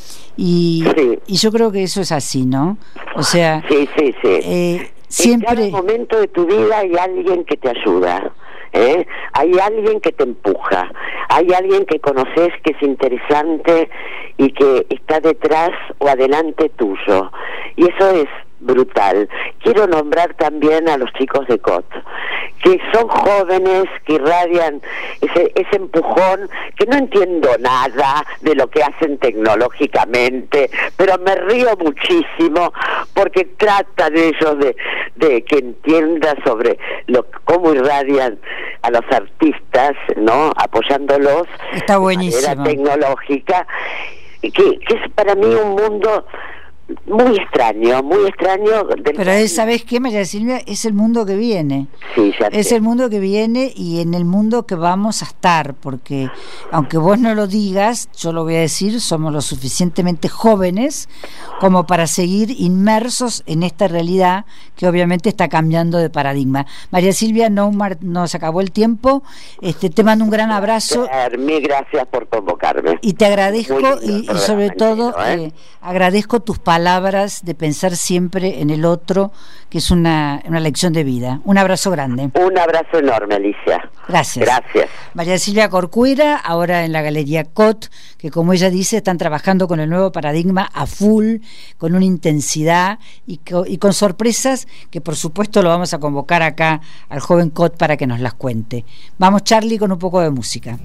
Y, sí. y yo creo que eso es así, ¿no? O sea, sí, sí, sí. Eh, siempre... En cada momento de tu vida hay alguien que te ayuda, ¿eh? Hay alguien que te empuja, hay alguien que conoces que es interesante y que está detrás o adelante tuyo, y eso es brutal. Quiero nombrar también a los chicos de C O T, que son jóvenes, que irradian ese, ese empujón, que no entiendo nada de lo que hacen tecnológicamente, pero me río muchísimo porque trata de ellos de, de que entienda sobre lo, cómo irradian a los artistas, ¿no? Apoyándolos. Está buenísimo. De manera tecnológica, que, que es para mí un mundo muy extraño, muy extraño. Del... Pero es, ¿sabes qué, María Silvia? Es el mundo que viene. Sí, ya es sé. el mundo que viene y en el mundo que vamos a estar, porque aunque vos no lo digas, yo lo voy a decir, somos lo suficientemente jóvenes como para seguir inmersos en esta realidad que obviamente está cambiando de paradigma. María Silvia, no nos acabó el tiempo, este, te mando un gran abrazo. Mil gracias por convocarme. Y te agradezco y, y sobre todo ¿eh? Eh, agradezco tus palabras de pensar siempre en el otro, que es una, una lección de vida. Un abrazo grande. Un abrazo enorme, Alicia. Gracias. Gracias. María Silvia Corcuera, ahora en la Galería C O T, que como ella dice, están trabajando con el nuevo paradigma a full, con una intensidad y, co y con sorpresas que por supuesto lo vamos a convocar acá al joven C O T para que nos las cuente. Vamos, Charlie, con un poco de música.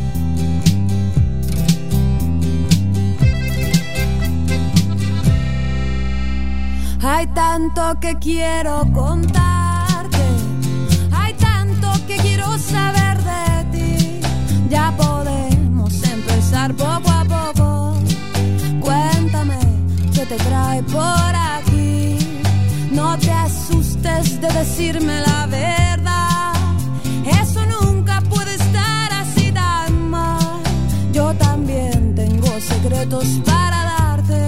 Hay tanto que quiero contarte, hay tanto que quiero saber de ti. Ya podemos empezar poco a poco. Cuéntame qué te trae por aquí. No te asustes de decirme la verdad. Eso nunca puede estar así tan mal. Yo también tengo secretos para darte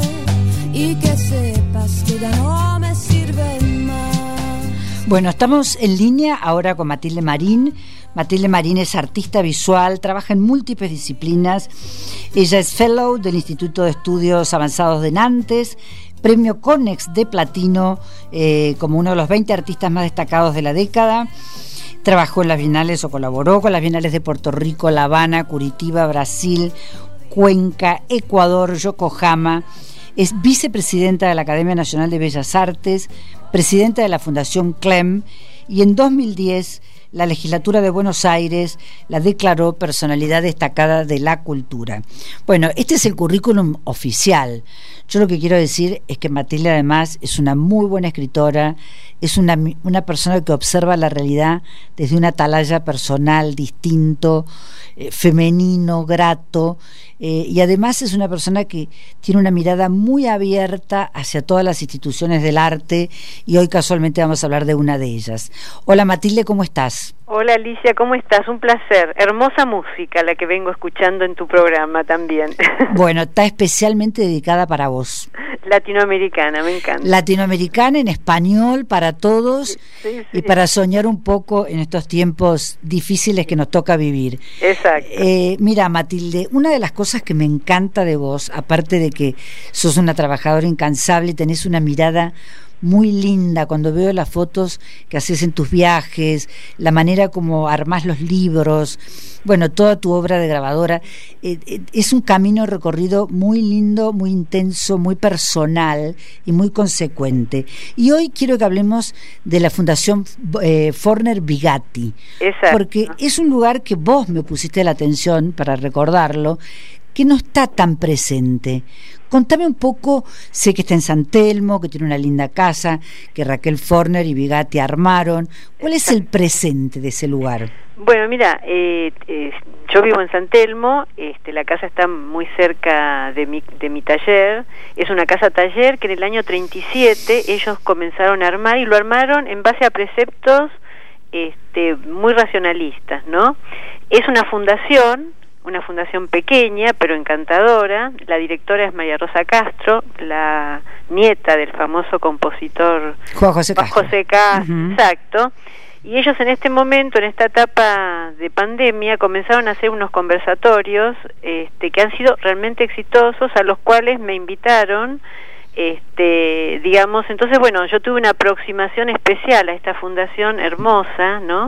y que sepas que ya no me sirven más. Bueno, estamos en línea ahora con Matilde Marín. Matilde Marín es artista visual, trabaja en múltiples disciplinas. Ella es fellow del Instituto de Estudios Avanzados de Nantes, premio Conex de platino eh, como uno de los veinte artistas más destacados de la década. Trabajó en las bienales o colaboró con las bienales de Puerto Rico, La Habana, Curitiba, Brasil, Cuenca, Ecuador, Yokohama. Es vicepresidenta de la Academia Nacional de Bellas Artes, presidenta de la Fundación Clem, y en dos mil diez la Legislatura de Buenos Aires la declaró personalidad destacada de la cultura. Bueno, este es el currículum oficial. Yo lo que quiero decir es que Matilde además es una muy buena escritora, es una, una persona que observa la realidad desde una atalaya personal, distinto, eh, femenino, grato, eh, y además es una persona que tiene una mirada muy abierta hacia todas las instituciones del arte, y hoy casualmente vamos a hablar de una de ellas. Hola Matilde, ¿cómo estás? Hola Alicia, ¿cómo estás? Un placer. Hermosa música la que vengo escuchando en tu programa también. Bueno, está especialmente dedicada para vos. Latinoamericana, me encanta. Latinoamericana en español para todos, sí, sí, sí. Y para soñar un poco en estos tiempos difíciles que nos toca vivir. Exacto. Eh, mira, Matilde, una de las cosas que me encanta de vos, aparte de que sos una trabajadora incansable y tenés una mirada muy linda, cuando veo las fotos que haces en tus viajes, la manera como armás los libros, bueno, toda tu obra de grabadora, eh, eh, es un camino recorrido muy lindo, muy intenso, muy personal y muy consecuente. Y hoy quiero que hablemos de la Fundación eh, Forner Bugatti. Exacto. Porque es un lugar que vos me pusiste la atención para recordarlo, que no está tan presente. Contame un poco, sé que está en San Telmo, que tiene una linda casa, que Raquel Forner y Bigatti armaron. ¿Cuál es el presente de ese lugar? Bueno, mira, eh, eh, yo vivo en San Telmo, este, la casa está muy cerca de mi, de mi taller, es una casa taller que en el año treinta y siete ellos comenzaron a armar y lo armaron en base a preceptos este, muy racionalistas, ¿no? Es una fundación, una fundación pequeña pero encantadora, la directora es María Rosa Castro, la nieta del famoso compositor Juan José Castro, Juan José Castro, uh-huh. Exacto. Y ellos en este momento, en esta etapa de pandemia, comenzaron a hacer unos conversatorios este, que han sido realmente exitosos, a los cuales me invitaron, este, digamos, entonces, bueno, yo tuve una aproximación especial a esta fundación hermosa, ¿no?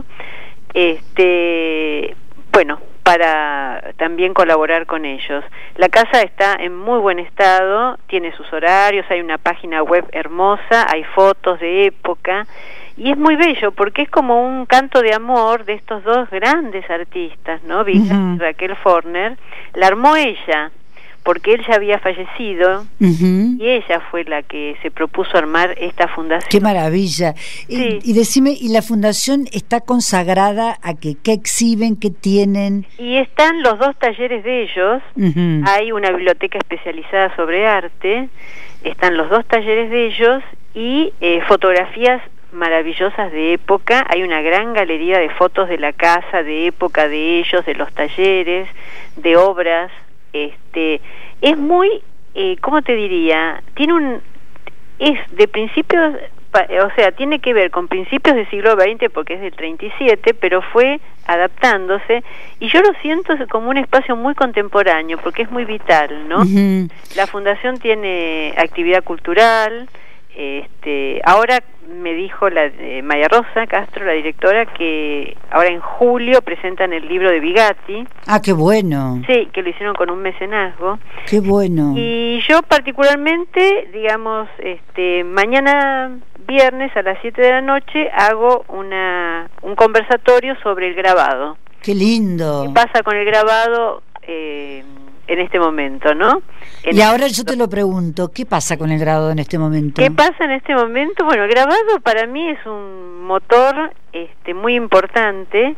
Este, bueno, para también colaborar con ellos. La casa está en muy buen estado, tiene sus horarios, hay una página web hermosa, hay fotos de época, y es muy bello porque es como un canto de amor de estos dos grandes artistas, ¿no? Bigatti uh-huh. y Raquel Forner. La armó ella, porque él ya había fallecido, uh-huh. y ella fue la que se propuso armar esta fundación. ¡Qué maravilla! Sí. Y, y decime, ¿y la fundación está consagrada a que qué exhiben, qué tienen? Y están los dos talleres de ellos, uh-huh. hay una biblioteca especializada sobre arte, están los dos talleres de ellos y eh, fotografías maravillosas de época, hay una gran galería de fotos de la casa, de época de ellos, de los talleres, de obras, este, es muy, eh, ¿cómo te diría? Tiene un, es de principios, o sea, tiene que ver con principios del siglo veinte porque es del treinta y siete, pero fue adaptándose, y yo lo siento como un espacio muy contemporáneo, porque es muy vital, ¿no? Uh-huh. La fundación tiene actividad cultural. Este, ahora me dijo la eh, María Rosa Castro, la directora, que ahora en julio presentan el libro de Bigatti. Ah, qué bueno. Sí, que lo hicieron con un mecenazgo. Qué bueno. Y yo particularmente, digamos, este, mañana viernes a las siete de la noche hago una un conversatorio sobre el grabado. Qué lindo. ¿Qué pasa con el grabado eh, en este momento, no? En y ahora yo te lo pregunto, ¿qué pasa con el grabado en este momento? ¿Qué pasa en este momento? Bueno, el grabado para mí es un motor este, muy importante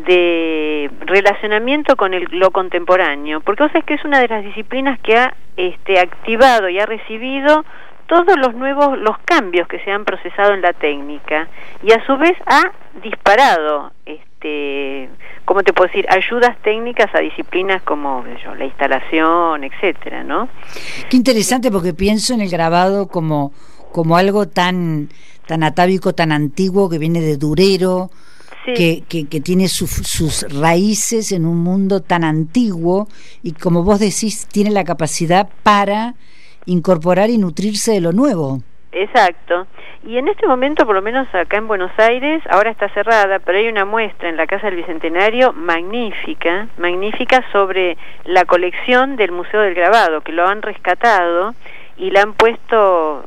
de relacionamiento con el, lo contemporáneo, porque vos sabés que es una de las disciplinas que ha este, activado y ha recibido todos los nuevos, los cambios que se han procesado en la técnica, y a su vez ha disparado, este, ¿cómo te puedo decir?, ayudas técnicas a disciplinas como yo, la instalación, etcétera, ¿no? Qué interesante, porque pienso en el grabado como, como algo tan, tan atávico, tan antiguo, que viene de Durero, sí. que, que, que tiene su, sus raíces en un mundo tan antiguo, y como vos decís, tiene la capacidad para incorporar y nutrirse de lo nuevo. Exacto. Y en este momento, por lo menos acá en Buenos Aires, ahora está cerrada, pero hay una muestra en la Casa del Bicentenario magnífica, magnífica sobre la colección del Museo del Grabado, que lo han rescatado y la han puesto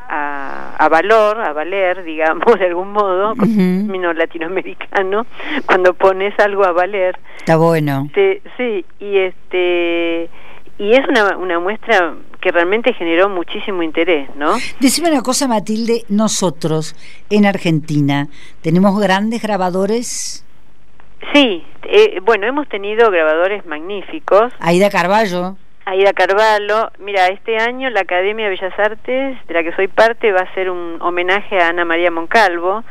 a, a valor, a valer, digamos, de algún modo, con un término latinoamericano, cuando pones algo a valer. Está bueno. Sí, sí, y este... y es una, una muestra que realmente generó muchísimo interés, ¿no? Decime una cosa, Matilde, nosotros en Argentina tenemos grandes grabadores. Sí, eh, bueno, hemos tenido grabadores magníficos. Aida Carballo. Aida Carvalho. Mira, este año la Academia de Bellas Artes, de la que soy parte, va a hacer un homenaje a Ana María Moncalvo,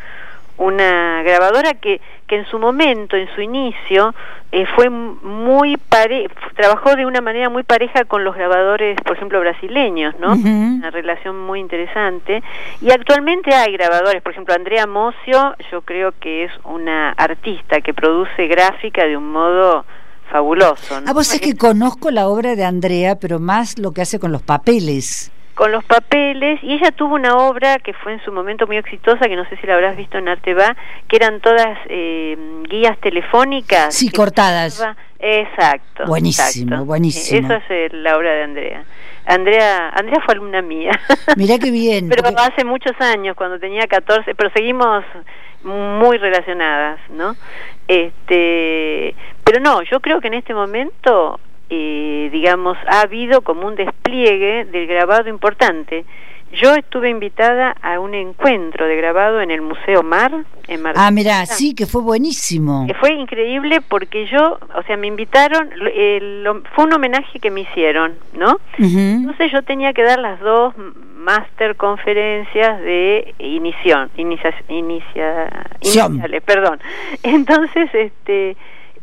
una grabadora que, que en su momento, en su inicio, eh, fue muy pare trabajó de una manera muy pareja con los grabadores, por ejemplo, brasileños, ¿no? Uh-huh. Una relación muy interesante. Y actualmente hay grabadores, por ejemplo, Andrea Mocio, yo creo que es una artista que produce gráfica de un modo fabuloso, ¿no? Ah, vos es que conozco la obra de Andrea, pero más lo que hace con los papeles. Con los papeles, y ella tuvo una obra que fue en su momento muy exitosa, que no sé si la habrás visto en Arte Va, que eran todas eh, guías telefónicas. Sí, cortadas. Estaba... Exacto. Buenísimo, exacto. buenísimo. Esa es eh, la obra de Andrea. Andrea Andrea fue alumna mía. Mirá qué bien. Pero porque... hace muchos años, cuando tenía catorce, pero seguimos muy relacionadas, ¿no? Este, pero no, yo creo que en este momento eh, digamos, ha habido como un despliegue del grabado importante. Yo estuve invitada a un encuentro de grabado en el Museo Mar, en Mar. Ah, mirá, sí, que fue buenísimo. Que fue increíble porque yo, o sea, me invitaron, el, el, fue un homenaje que me hicieron, ¿no? Uh-huh. Entonces yo tenía que dar las dos máster conferencias de inición, inicia, inicia, iniciales, perdón. Entonces, este,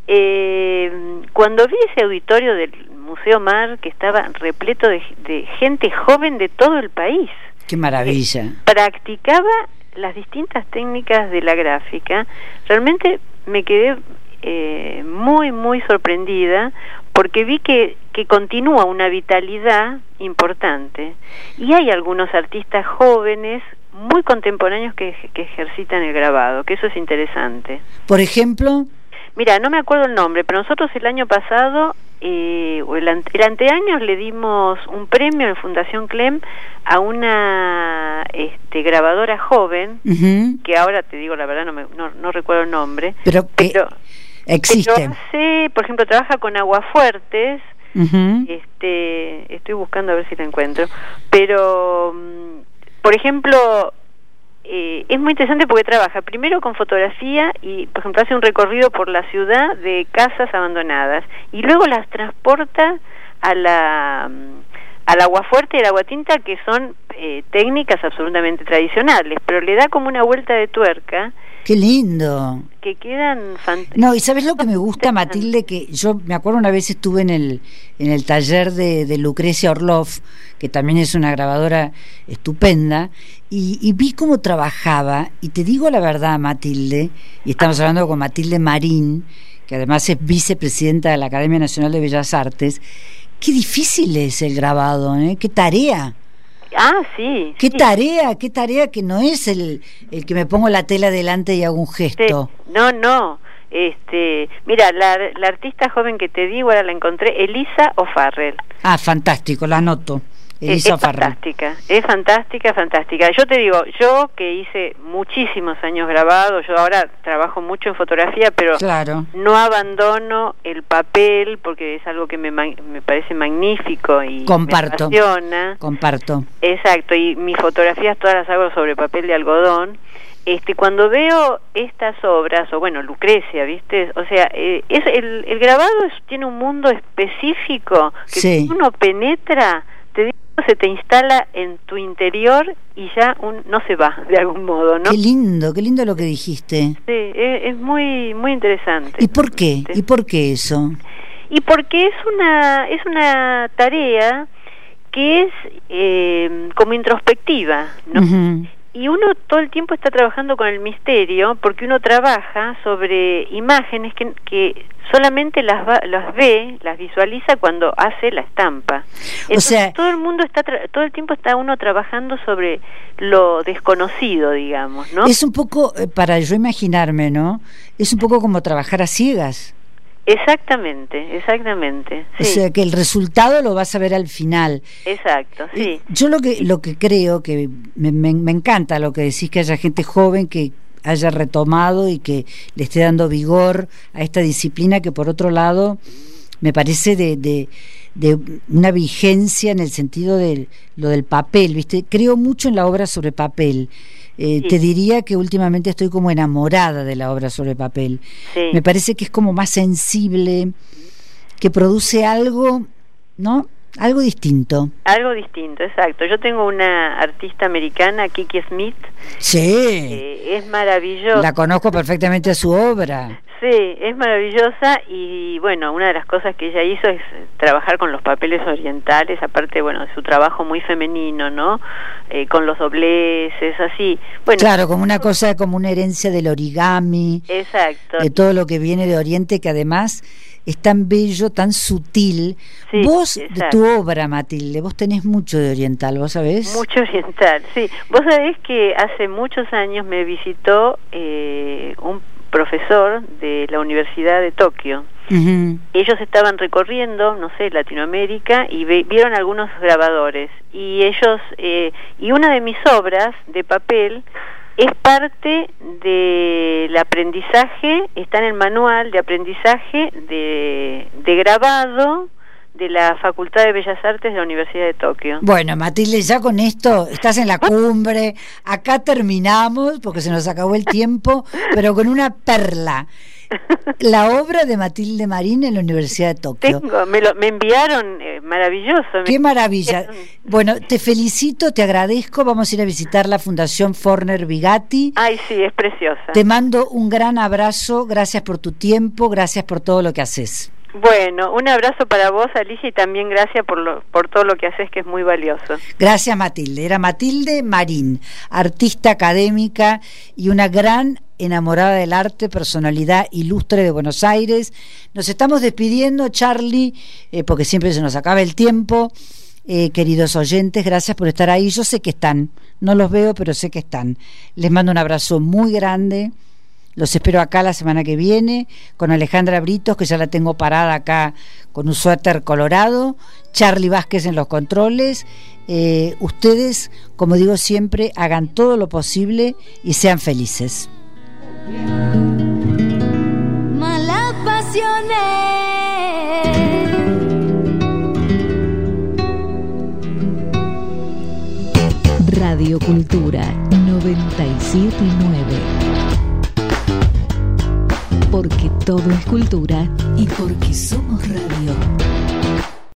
eh, cuando vi ese auditorio del Museo Mar, que estaba repleto de, de gente joven de todo el país. ¡Qué maravilla! Eh, practicaba las distintas técnicas de la gráfica. Realmente me quedé eh, muy, muy sorprendida porque vi que, que continúa una vitalidad importante. Y hay algunos artistas jóvenes muy contemporáneos que, que ejercitan el grabado, que eso es interesante. ¿Por ejemplo? Mira, no me acuerdo el nombre, pero nosotros el año pasado, eh, o el, ante, el anteaño, le dimos un premio en Fundación Clem a una este, grabadora joven, uh-huh. que ahora te digo la verdad, no, me, no, no recuerdo el nombre, pero, pero existe. Pero hace, por ejemplo, trabaja con Aguafuertes, uh-huh. este, estoy buscando a ver si la encuentro, pero, por ejemplo... Eh, es muy interesante porque trabaja primero con fotografía y, por ejemplo, hace un recorrido por la ciudad de casas abandonadas y luego las transporta a la al aguafuerte y al aguatinta, que son eh, técnicas absolutamente tradicionales, pero le da como una vuelta de tuerca. ¡Qué lindo! Que quedan fantásticos. No, y ¿sabes lo que me gusta, Matilde? Que yo me acuerdo una vez estuve en el en el taller de, de Lucrecia Orloff, que también es una grabadora estupenda, y, y vi cómo trabajaba, y te digo la verdad, Matilde, y estamos hablando con Matilde Marín, que además es vicepresidenta de la Academia Nacional de Bellas Artes, qué difícil es el grabado, ¿eh? ¡Qué tarea! Ah, sí. Qué sí. tarea, qué tarea, que no es el, el que me pongo la tela delante y hago un gesto. Sí. No, no. Este, mira, la, la artista joven que te digo, ahora la encontré, Elisa O'Farrell. Ah, fantástico, la anoto. Elisa es, es O'Farrell. fantástica, es fantástica, fantástica. Yo te digo, yo que hice muchísimos años grabados, yo ahora trabajo mucho en fotografía, pero claro. no abandono el papel porque es algo que me, me parece magnífico y comparto, me apasiona. Comparto. Exacto, y mis fotografías todas las hago sobre papel de algodón. Este, cuando veo estas obras, o bueno, Lucrecia, ¿viste? O sea, eh, es el, el grabado es, tiene un mundo específico que sí. si uno penetra, te digo, se te instala en tu interior y ya un, no se va de algún modo, ¿no? Qué lindo, qué lindo lo que dijiste. Sí, es, es muy muy interesante. ¿Y por qué? ¿Y por qué eso? Y porque es una es una tarea que es eh, como introspectiva, ¿no? Uh-huh. Y uno todo el tiempo está trabajando con el misterio porque uno trabaja sobre imágenes que, que solamente las, va, las ve, las visualiza cuando hace la estampa. Entonces, o sea, todo el mundo está tra- todo el tiempo está uno trabajando sobre lo desconocido, digamos, ¿no? Es un poco, para yo imaginarme, ¿no? Es un poco como trabajar a ciegas. Exactamente, exactamente. Sí. O sea, que el resultado lo vas a ver al final. Exacto, sí. Yo lo que lo que creo que me, me, me encanta lo que decís, que haya gente joven que haya retomado y que le esté dando vigor a esta disciplina que por otro lado me parece de, de, de una vigencia en el sentido de lo del papel, ¿viste? Creo mucho en la obra sobre papel. Eh, sí. Te diría que últimamente estoy como enamorada de la obra sobre papel. Sí. Me parece que es como más sensible, que produce algo, ¿no? Algo distinto. Algo distinto, exacto. Yo tengo una artista americana, Kiki Smith. Sí. Eh, es maravillosa. La conozco perfectamente a su obra. Sí, es maravillosa y bueno, una de las cosas que ella hizo es trabajar con los papeles orientales, aparte, bueno, de su trabajo muy femenino, ¿no? Eh, con los dobleces, así. Bueno, claro, como una cosa, como una herencia del origami. Exacto. De todo lo que viene de Oriente, que además es tan bello, tan sutil. Sí, vos, exacto. De tu obra, Matilde, vos tenés mucho de oriental, ¿vos sabés? Mucho oriental, sí. Vos sabés que hace muchos años me visitó eh, un profesor de la Universidad de Tokio. Uh-huh. Ellos estaban recorriendo, no sé, Latinoamérica y ve, vieron algunos grabadores y ellos eh, y una de mis obras de papel es parte del aprendizaje, está en el manual de aprendizaje de, de grabado de la Facultad de Bellas Artes de la Universidad de Tokio. Bueno, Matilde, ya con esto estás en la cumbre. Acá terminamos porque se nos acabó el tiempo, pero con una perla. La obra de Matilde Marín en la Universidad de Tokio. Tengo, me, lo, me enviaron, eh, maravilloso. Qué maravilla. Bueno, te felicito, te agradezco. Vamos a ir a visitar la Fundación Forner Bigatti. Ay, sí, es preciosa. Te mando un gran abrazo. Gracias por tu tiempo, gracias por todo lo que haces. Bueno, un abrazo para vos, Alicia, y también gracias por lo, por todo lo que haces, que es muy valioso. Gracias, Matilde. Era Matilde Marín, artista académica y una gran enamorada del arte, personalidad ilustre de Buenos Aires. Nos estamos despidiendo, Charlie, eh, porque siempre se nos acaba el tiempo. Eh, queridos oyentes, gracias por estar ahí. Yo sé que están, no los veo, pero sé que están. Les mando un abrazo muy grande. Los espero acá la semana que viene con Alejandra Britos, que ya la tengo parada acá con un suéter colorado, Charlie Vázquez en los controles. Eh, ustedes, como digo siempre, hagan todo lo posible y sean felices. Malas pasiones. Radio Cultura noventa y siete punto nueve. Porque todo es cultura y porque somos radio.